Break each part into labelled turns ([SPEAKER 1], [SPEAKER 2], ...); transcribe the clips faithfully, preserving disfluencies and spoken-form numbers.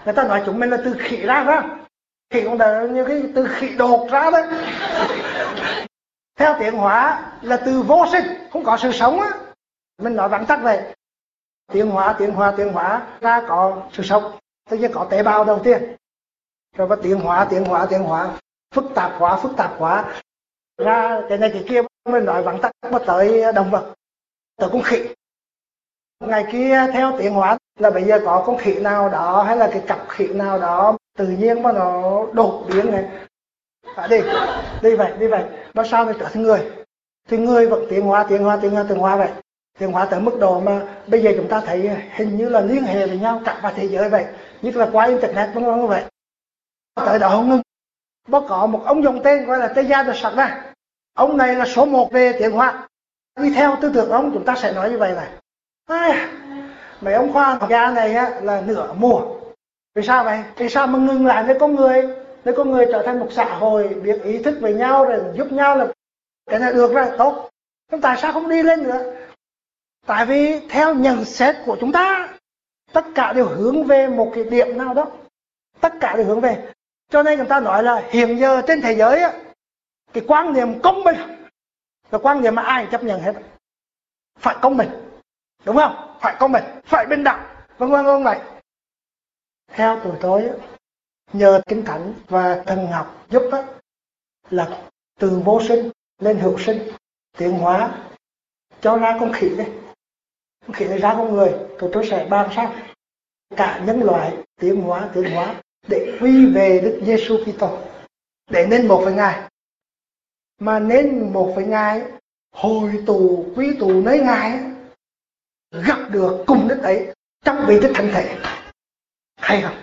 [SPEAKER 1] Người ta nói chúng mình là từ khỉ ra đó. Khỉ cũng là như cái từ khỉ đột ra đấy. Theo tiến hóa là từ vô sinh, không có sự sống á. Mình nói vắn tắt vậy. Tiến hóa, tiến hóa, tiến hóa ra có sự sống. Tất nhiên có tế bào đầu tiên. Rồi có tiến hóa, tiến hóa, tiến hóa, phức tạp hóa, phức tạp hóa ra cái này cái kia. Mình nói vắn tắt mà tới động vật, tới con khỉ. Ngày kia theo tiến hóa là bây giờ có con khỉ nào đó hay là cái cặp khỉ nào đó tự nhiên mà nó đột biến này. À, đi, đi vậy, đi vậy. Nó sao nó trở thành người. Thì người vẫn tiến hóa, tiến hóa, tiến hóa, tiến hóa vậy. Tiến hóa tới mức độ mà bây giờ chúng ta thấy hình như là liên hệ với nhau cả thế giới vậy. Như là qua internet vân vân như vậy. Tới đó không ngừng. Có có một ông dùng tên gọi là Teilhard de Chardin. Ông này là số một về tiến hóa. Đi theo tư tưởng ông chúng ta sẽ nói như vậy này. À, mấy ông khoa học gia này á, là nửa mùa. Vì sao vậy? Vì sao mà ngừng lại với con người? Nếu con người trở thành một xã hội biết ý thức với nhau rồi giúp nhau là cái này được rồi, tốt. Nhưng tại sao không đi lên nữa? Tại vì theo nhận xét của chúng ta, tất cả đều hướng về một cái điểm nào đó. Tất cả đều hướng về. Cho nên chúng ta nói là hiện giờ trên thế giới á, cái quan niệm công bình là quan niệm mà ai chấp nhận hết. Phải công bình, đúng không? Phải công bình, phải bình đẳng, vân vân vân vậy. Theo tụi tôi, nhờ Kinh Thánh và thần học giúp đó, là từ vô sinh lên hữu sinh, tiến hóa cho ra con khỉ đấy. Con khỉ này ra con người, tụi tôi sẽ bàn sao cả nhân loại tiến hóa, tiến hóa để quy về Đức Giêsu Kitô, để nên một với Ngài. Mà nên một với Ngài, hồi tụ quy tụ nơi Ngài, gặp được cùng Đức ấy trong vị Đức Thánh Thể. Hay không?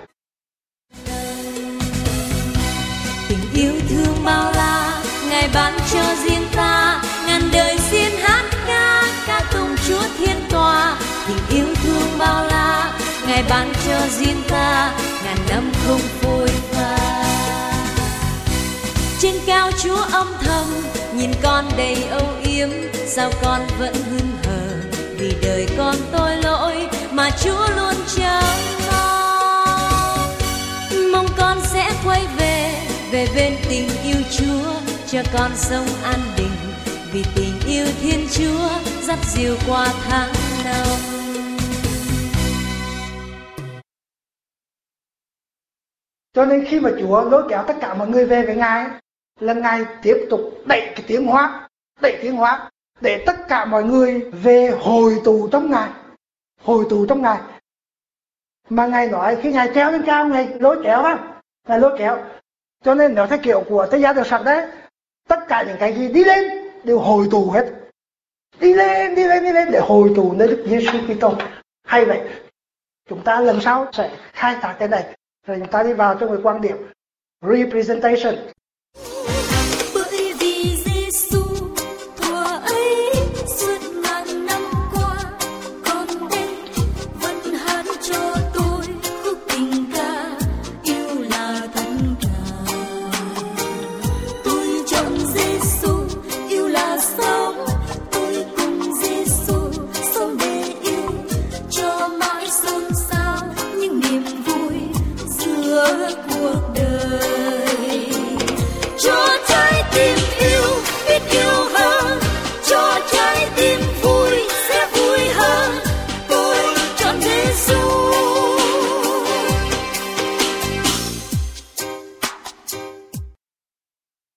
[SPEAKER 2] Tình yêu thương bao la Ngài ban cho riêng ta, ngàn đời xin hát ca ca tụng Chúa Thiên Tòa. Tình yêu thương bao la Ngài ban cho riêng ta, ngàn năm không phôi pha. Trên cao Chúa âm thầm nhìn con đầy âu yếm, sao con vẫn hững hờ vì đời con tội lỗi mà Chúa luôn chăm lo. Mong con sẽ quay về về bên tình yêu Chúa, cho con sống an bình vì tình yêu Thiên Chúa dắt dìu qua tháng năm.
[SPEAKER 1] Cho nên khi mà Chúa lôi kéo tất cả mọi người về với Ngài, là Ngài tiếp tục đẩy cái tiến hóa, đẩy tiến hóa để tất cả mọi người về hồi tụ trong Ngài, hồi tụ trong Ngài. Mà Ngài nói khi Ngài treo lên cao, Ngài lôi kéo á, Ngài lôi kéo. Cho nên nếu theo kiểu của Teilhard de Chardin đấy, tất cả những cái gì đi lên đều hồi tụ hết, đi lên, đi lên, đi lên để hồi tụ nơi Đức Giêsu Kitô. Hay vậy, chúng ta lần sau sẽ khai thác cái này, rồi chúng ta đi vào trong cái quan điểm representation.